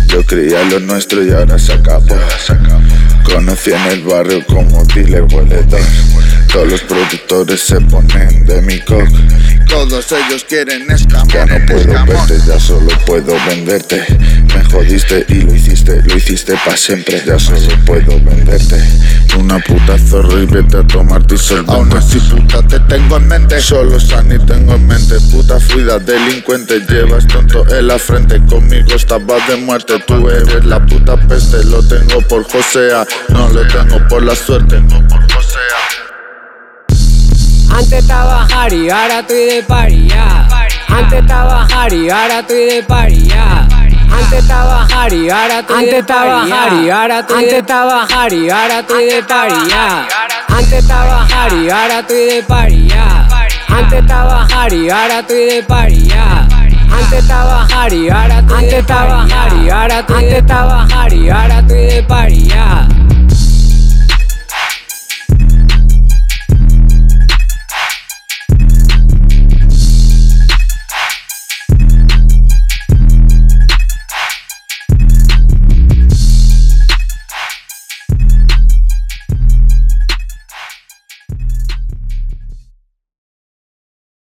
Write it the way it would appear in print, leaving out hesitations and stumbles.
Yo creía lo nuestro y ahora se acabó. Conocí en el barrio como dealer boletos. Todos los productores se ponen de mi cock. Todos ellos quieren escamar. Ya no puedo verte, ya solo puedo venderte. Me jodiste y lo hiciste pa' siempre. Ya solo puedo venderte. Una puta zorra y vete a tomar tu solvente. Aún así puta te tengo en mente. Solo Sani tengo en mente. Puta fluida delincuente. Llevas tonto en la frente. Conmigo estabas de muerte. Tú eres la puta peste. Lo tengo por Josea. No lo tengo por la suerte. Antes estaba Harry, ahora estoy de paria. Antes estaba Harry, ahora estoy de paria. Antes estaba Harry, ahora estoy de paria. Antes estaba Harry, ahora estoy de paria. Antes estaba Harry, ahora estoy de paria. Antes estaba Harry, ahora estoy de paria. Antes estaba Harry, ahora estoy de paria. Antes estaba Harry, ahora estoy de paria.